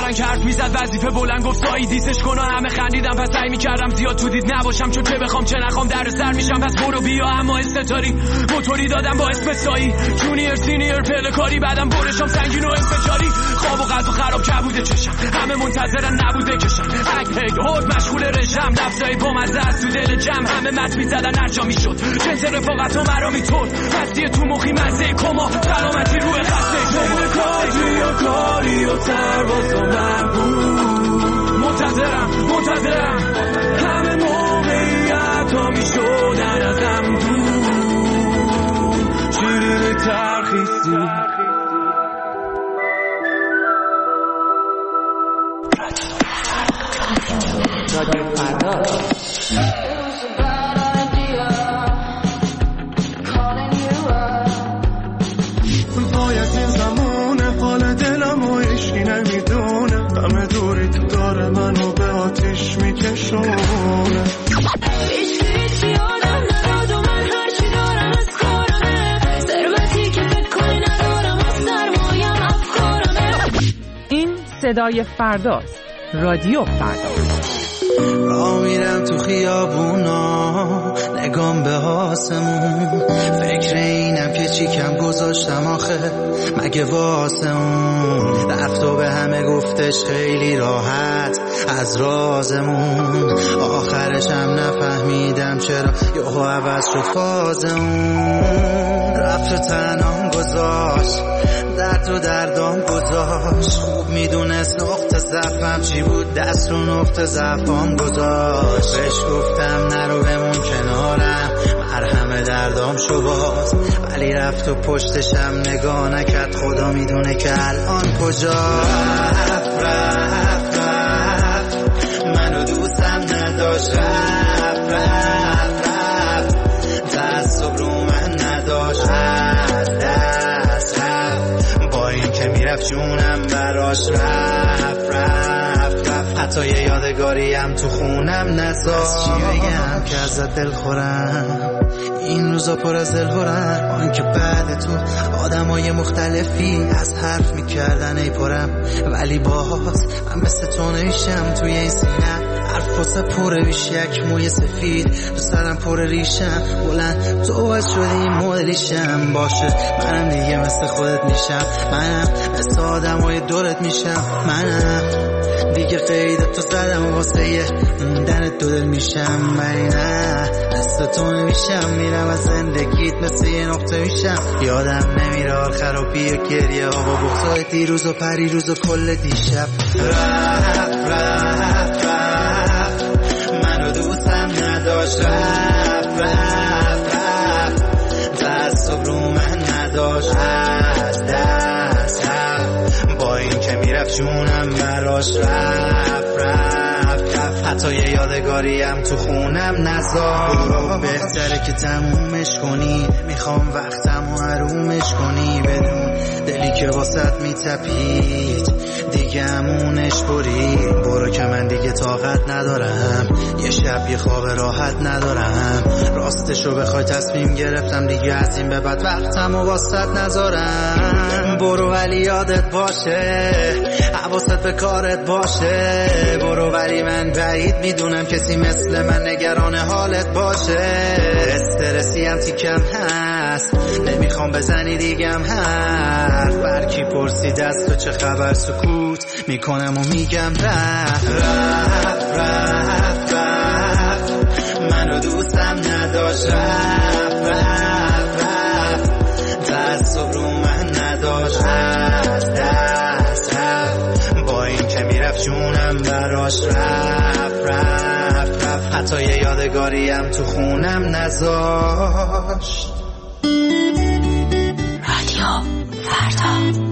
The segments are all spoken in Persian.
فرنگ حرف میزد وظیفه بلند گفت سایی دیسش کن. همه خندیدم پس سعی میکردم زیاد تو دید نباشم، چون چه بخوام چه نخوام در سر میشم. پس برو بیا اما استتاری موتوری دادم با اسم سایی، جونیر سینیر پلکاری، بعدم برشم سنگین و انفجاری. خواب و غذا خراب کبوده چشم، همه منتظرن نبوده کشم. هک هورد مشغول رژم، لفظای بامزه از تو دل جمع، همه مت میزدن هر جا میشد. جنس رفاقت و مرا میتود، هستی تو مخی مزه کما، سلامتی روی خسته کما. کاری و کاری و ترواز و من بود، منتظرم همه موقعیت ها میشدن ازم دور. شیرین ترخیصی رادیو فردا. باید این زمونه حال دلم و عشقی نمیدونه، همه دوری تو داره منو به آتیش میکشونه. هیچ یادم نداد و من هرچی دارم از کارمه، ثروتی که فکر کنی ندارم و سرمایم افکارمه. این صدای فرداست، رادیو فردا. راه میرم تو خیابونا، نگام به آسمون، فکر اینم که چی کم گذاشتم آخه مگه واسمون. رفت و به همه گفتش خیلی راحت از رازمون، آخرش هم نفهمیدم چرا یهو عوض شد فازمون. رفت و تنام گذاشت، درد و دردام گذاشت، خوب میدونست نقطه ضعفم چی بود، دست رو نقطه ضعفام گذاشت. بهش گفتم نرو بمون کنارم، مرهم دردام شو باز، ولی رفت و پشتشم نگاه نکرد، خدا میدونه که الان کجا. رفت منو دوستم نداشت، رفت تعصب رو من نداشت، از دست رفت با این که میرفت جونم براش رفت. حتی یه یادگاریم تو خونم نذاشت. چی بگم که ازت دل خورم، این روزا پر از دل خورم، آن که بعد تو آدمای مختلفی از حرف میکردن ای پرم، ولی باز من مثل تو نمیشم. توی این سینه حرف واسه پره بیش یک موی سفید، تو سرم پر ریشم بلند، تو باید شدی این مدلیشم. باشه منم دیگه مثل خودت میشم، منم مثل آدمای دورت میشم، منم دیگه قیدت تو زدم و واسه یه موندن دو دل میشم. ولی نه مثل تو نمیشم، میرم از زندگیت مثل یه نقطه میشم. یادم نمیره آخر و بی و گریه ها با بغضای دیروز و پریروز و کل دیشب. رفت منو دوستم نداشت، رفت تعصب رو من نداشت، از دست رفت با این که میرفت جونم براش رفت. حتی یه یادگاریم تو خونم نذار. بهتره که تمومش کنی، میخوام وقتم و حرومش کنی، بدون دلی که واسط میتپید دیگه همونش برید. برو که من دیگه طاقت ندارم، یه شب یه خواب راحت ندارم. راستشو بخوای تصمیم گرفتم دیگه از این به بعد وقتم و واسط نذارم. برو ولی یادت باشه، حواست به کارت باشه. برو ولی من بعید میدونم کسی مثل من نگران حالت باشه. استرسی هم تیکم هست، نمیخوام بزنی دیگم حرف. برکی پرسید از تو چه خبر، سکوت میکنم و میگم رفت. منو دوستم نداشت، رفت تعصب رو من نداشت، از دست رفت با این که میرفت جونم براش رفت. حتی یه یادگاریم تو خونم نذاشت. رادیو فردا.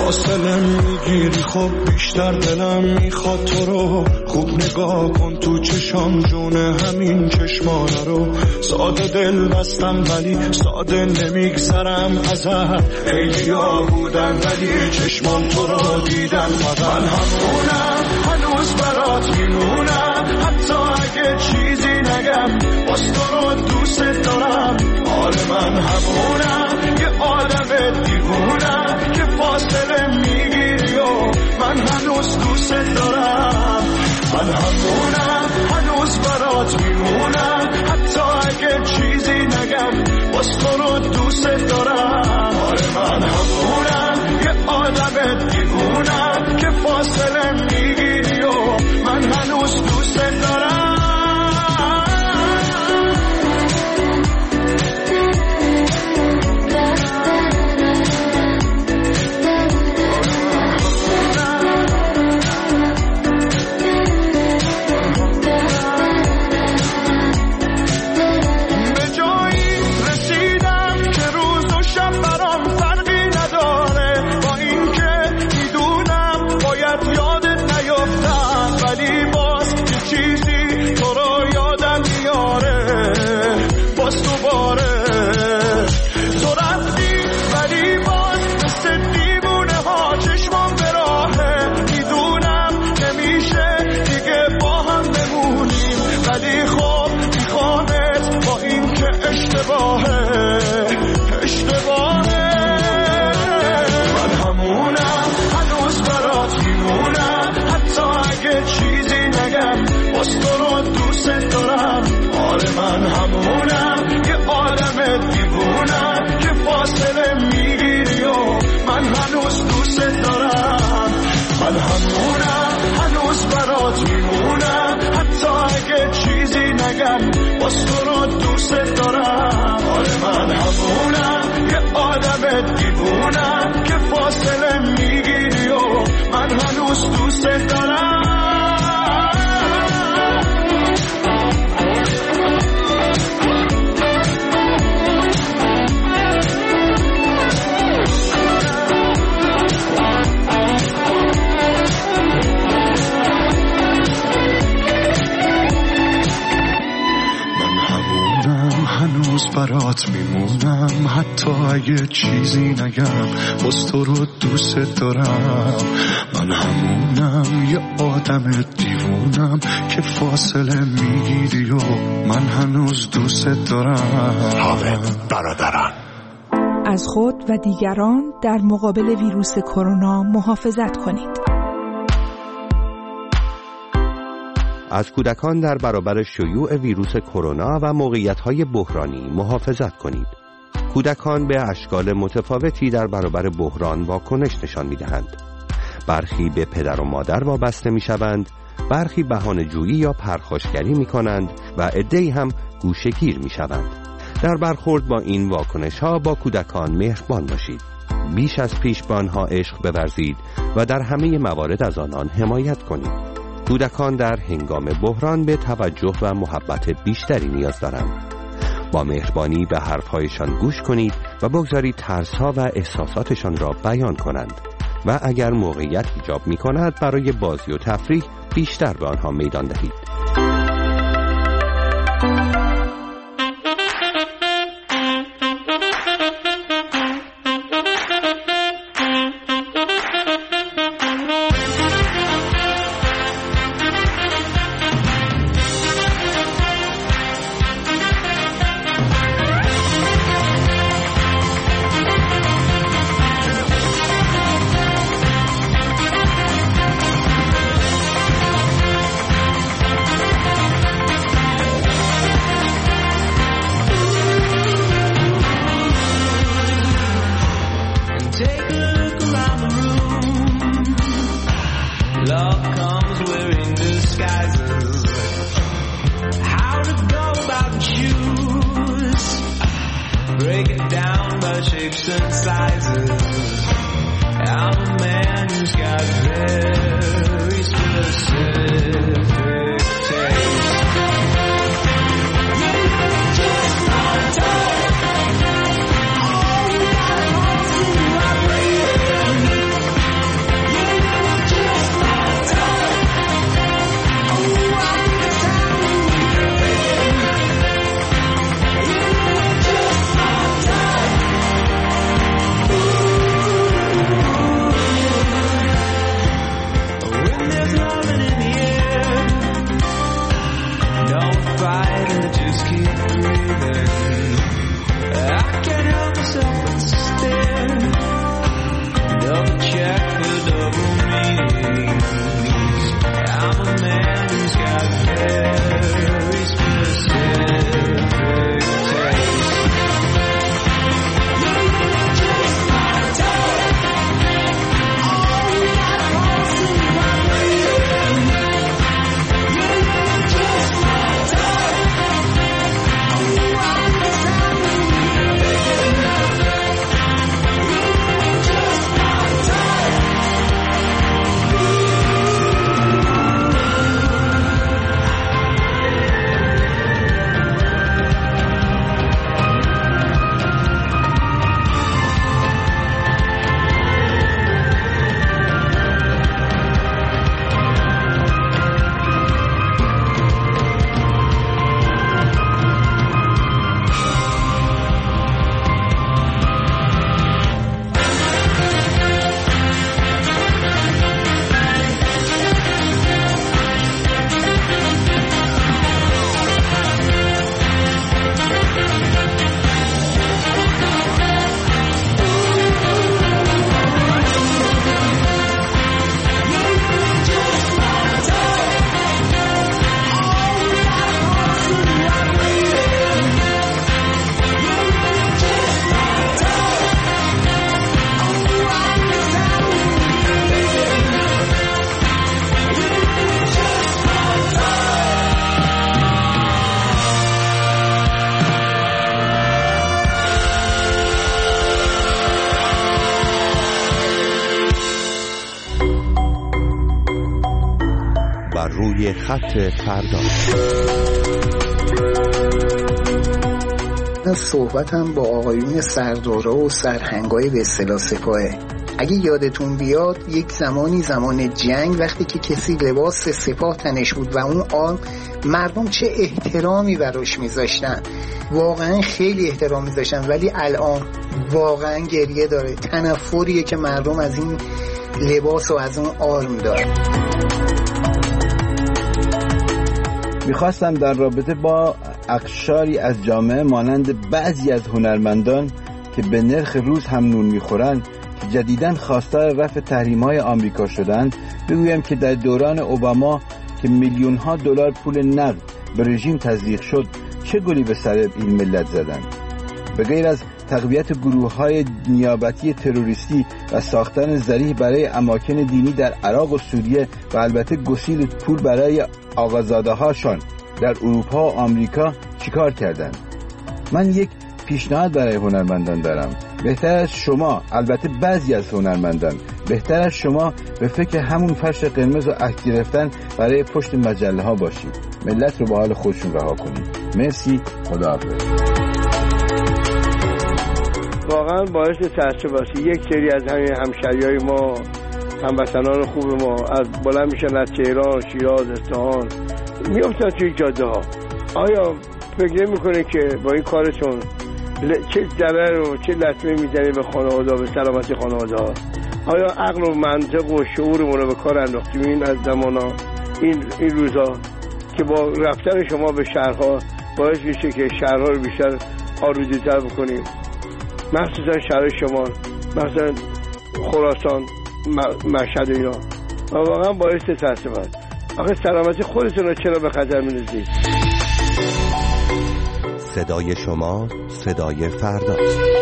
فاصله میگیری خب بیشتر دلم میخواد تو رو خوب نگاه کن تو چشام جونه همین چشمانه رو ساده دل بستم ولی ساده نمیگذرم ازت خیلیا بودن ولی چشمان تو رو دیدن من همونم هنوز برات میمونم حتی اگه چیزی نگم باز تو رو دوست دارم آره من همونم یه آدم دیوونم که فاصله میگیری و من هنوز دوست دارم من همونم هنوز برات میمونم حتی اگه چیزی نگم باز تو رو دوست دارم آره من همونم یه آدم دیوونم که فاصله میگیری و من هنوز دوست دارم من همونم یه آدم دیوونم که فاصله میگیری و من هنوز دوست دارم من همونم هنوز برات میمونم حتی اگه چیزی نگم باز تو رو دوست دارم آره من همونم یه آدم دیوونم که فاصله میگیری و من هنوز دوست دارم برات میمونم حتی اگه چیزی نگم باز تو رو دوست دارم من همونم یه آدم دیوونم که فاصله میگیری و من هنوز دوست دارم حامد برادران. از خود و دیگران در مقابل ویروس کرونا محافظت کنید. از کودکان در برابر شیوع ویروس کرونا و موقعیت‌های بحرانی محافظت کنید. کودکان به اشکال متفاوتی در برابر بحران واکنش نشان می‌دهند. برخی به پدر و مادر وابسته می‌شوند، برخی بهانه‌جویی یا پرخاشگری می‌کنند و عده‌ای هم گوشه‌گیر می‌شوند. در برخورد با این واکنش‌ها با کودکان مهربان باشید. بیش از پیش به آنها عشق بورزید و در همه موارد از آنان حمایت کنید. کودکان در هنگام بحران به توجه و محبت بیشتری نیاز دارند. با مهربانی به حرفهایشان گوش کنید و بگذارید ترس‌ها و احساساتشان را بیان کنند و اگر موقعیت ایجاب می‌کند برای بازی و تفریح بیشتر به آنها میدان دهید. روی خط فردا. صحبتم با آقایون سرداره و سرهنگای به اصطلاح سپاهه. اگه یادتون بیاد یک زمان جنگ وقتی که کسی لباس سپاه تنش بود و اون آن مردم چه احترامی براش میذاشتن، واقعا خیلی احترام میذاشتن، ولی الان واقعا گریه داره. تنفریه که مردم از این لباس و از اون آرم داره. میخواستم در رابطه با اقشاری از جامعه مانند بعضی از هنرمندان که به نرخ روز هم نون میخورن که جدیداً خواستار رفع تحریم‌های آمریکا شدند بگویم که در دوران اوباما که میلیون‌ها دلار پول نقد به رژیم تزریق شد چه گلی به سر این ملت زدند. به غیر از تقویت گروه‌های نیابتی تروریستی و ساختن ذریح برای اماکن دینی در عراق و سوریه و البته گسیل پول برای آقازاده‌هاشان در اروپا و آمریکا چیکار کردند؟ من یک پیشنهاد برای هنرمندان دارم. بهتر از شما، البته بعضی از هنرمندان، بهتر از شما به فکر همون فرش قرمز و عکس گرفتن برای پشت مجله ها باشید. ملت رو به حال خودشون رها کنید. مرسی، خداحافظ. واقعا باعث تأسف است. یک سری از همین همشهریای ما، هموطنان خوب ما، از بلند میشن از تهران، شیراز، اصفهان میافتن توی جاده ها. آیا فکر نمی‌کنه که با این کارتون چه ضرر و چه لطمه میزنید به خانواده، به سلامتی خانواده ها؟ آیا عقل و منطق و شعورمون رو به کار انداختیم این از زمانا این روزا که با رفتن شما به شهرها باعث میشه که شهرها رو بیشتر آلوده‌تر بکنیم، مخصوصا شهر شما، مثلا خراسان، مشهد اینا. واقعا باعث تأسف است. آخه سلامتی خودتون رو چرا به خطر می‌اندازید؟ صدای شما، صدای فردا.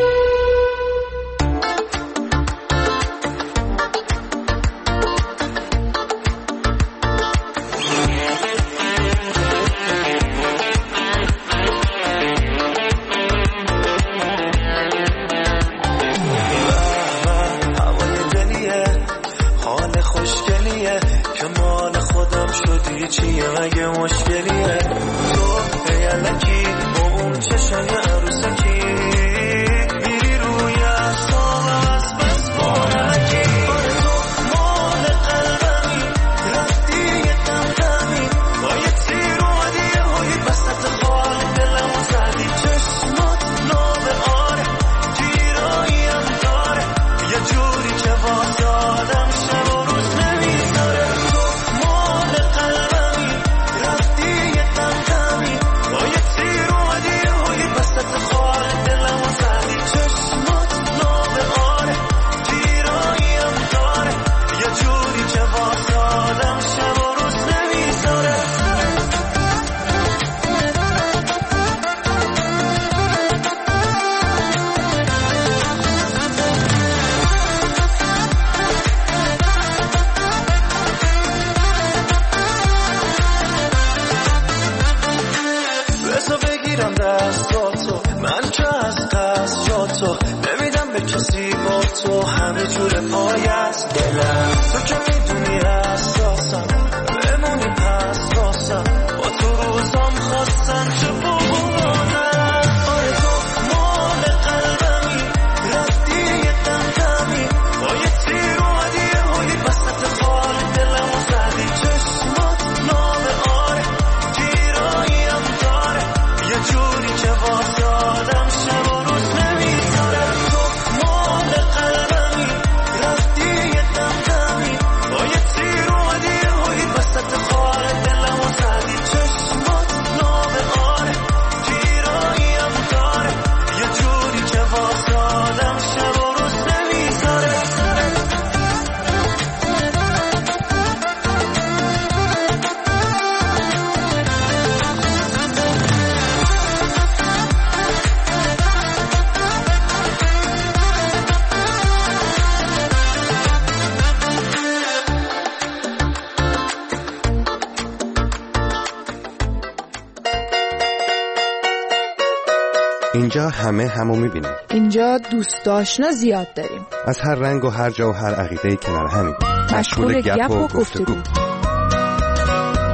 اینجا همه همو میبینیم. اینجا دوست آشنا زیاد داریم. از هر رنگ و هر جا و هر عقیده‌ای کنار همیم. مشغول گپ و گفتگو.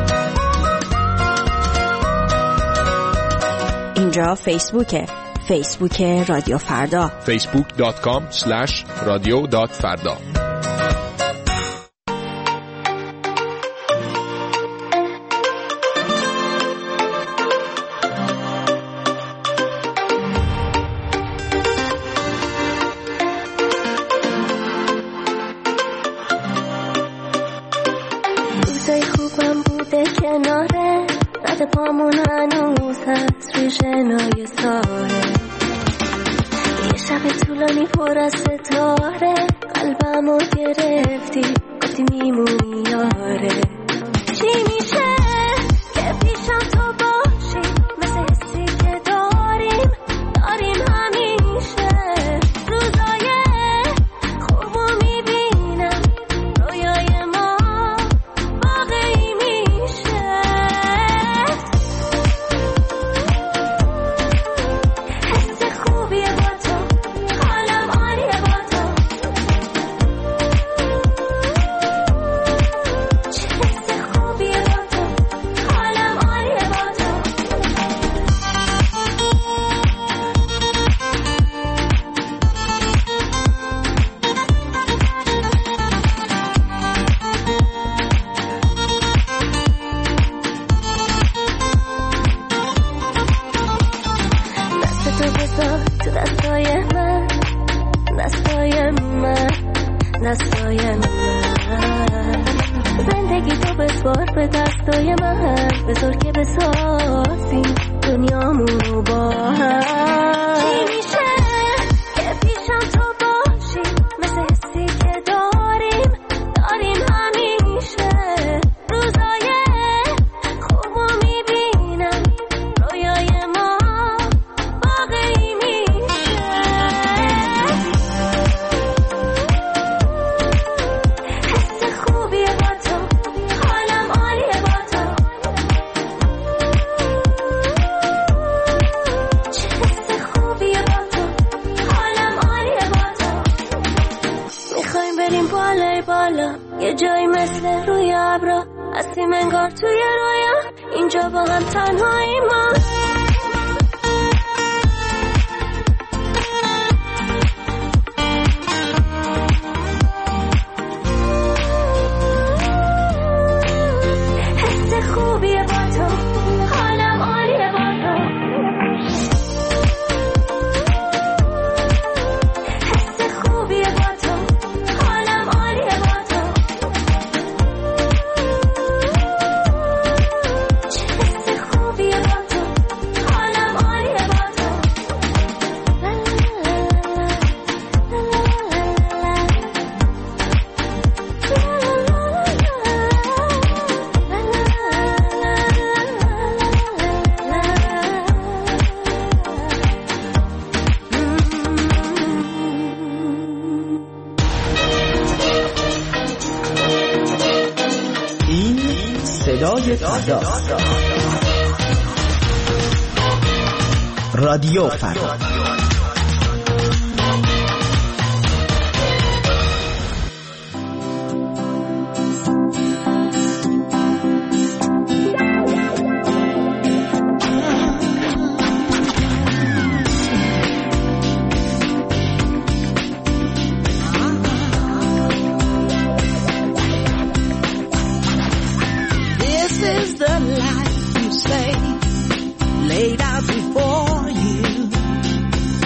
اونجا فیسبوک رادیو فردا، facebook.com/radio.farda. روزای خوبم بوده کناره، رد پامون هنوز هست روی شنای ساره، یه شب طولانی پر از ستاره، قلبمو گرفتی گفتی میمونی یاره. چی میشه که پیشم تو باشی، مثل حسی که داریم همیشه. روزای خوبو میبینم، رویای ما واقعی میشه. حس خوبیه با تو، حالم عالیه با تو. چه حس خوبیه با تو، حالم عالیه با تو. دست تو بذار تو دستای من، دستای من، دستای من. زندگی تو بسپار به دستای من، بذار که بسازیم دنیامونو با هم. چی میشه که پیشم تو باشی، مثل حسی که داریم همیشه. روزای خوبو میبینم، رویای ما واقعی میشه. حس خوبیه با تو، حالم عالیه با تو. چه حس خوبیه با تو، حالم عالیه با تو. میخوایم بریم بالای بالا، یه جایی مثل روی ابرا، هستیم انگار توی رویا، اینجا با هم تنهایی ما. حس خوبیه با تو، حالم عالیه با تو. حس خوبیه با تو، حالم عالیه با تو. چه حس خوبیه با تو، حالم عالیه با تو. این صدای فردا، رادیو فردا. This is the life you say, laid out before you.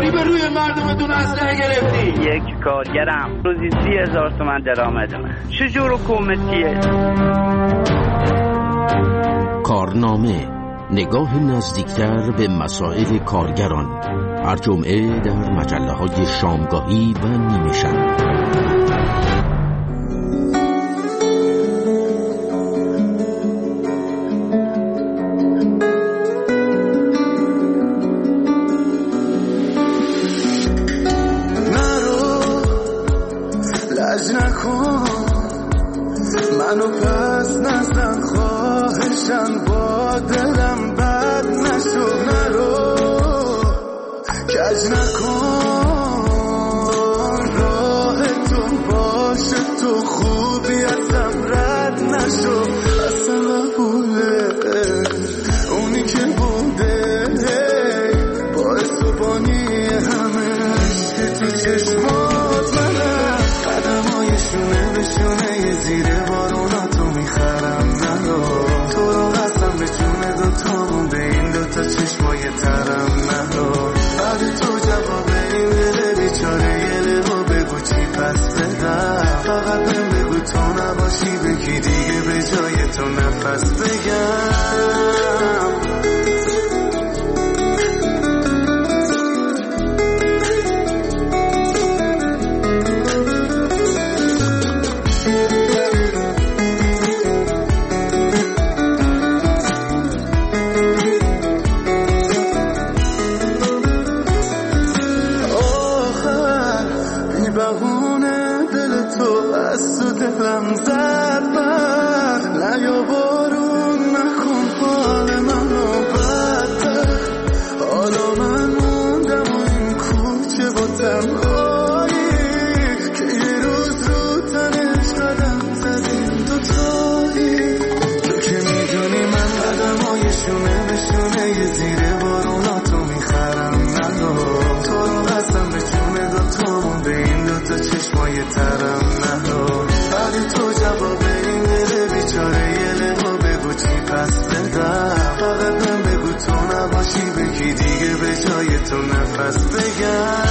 کی به روی مردمتون اسلحه گرفتی؟ یک کارگرم روزی 30,000 تومان درآمد من. چجور حکومتیه؟ کارنامه، نگاه نزدیکتر به مسائل کارگران، هر جمعه در مجله‌های شامگاهی و نیمه شب. منو پس نزن خواهشم با دلم بد نشو نرو کج نکن راه تو باشه تو خوبی ازم رد نشو اصلا قبوله اونی که بوده باعث و بانی همه عشق تو چشمات منم قدمایشونه به شونه زیر بارونا تو میخرم نرو تو رو قسم به جون دوتامون به این دوتا چشمای ترم نرو بعد تو جواب این دل بیچاره یه لبا بگو چی پس بدم فقط بهم بگو تو نباشی بگی دیگه به جای تو نفس بگم دلم زد بر نیا بارون نکن حال منو بدتر حالا من موندم و این کوچه با تنهایی که یه روز رو تنش قدم زدیم دوتایی تو که میدونی من قدمای شونه به شونه یه زیر بارونا تو میخرم نرو تو رو قسم به جون دوتامون به این دوتا چشمای ترم نرو تو جواب این دل بیچاره یه لبا بگو چی پس بدم فقط من بگو تو نباشی بگی دیگه به جای تو نفس بگم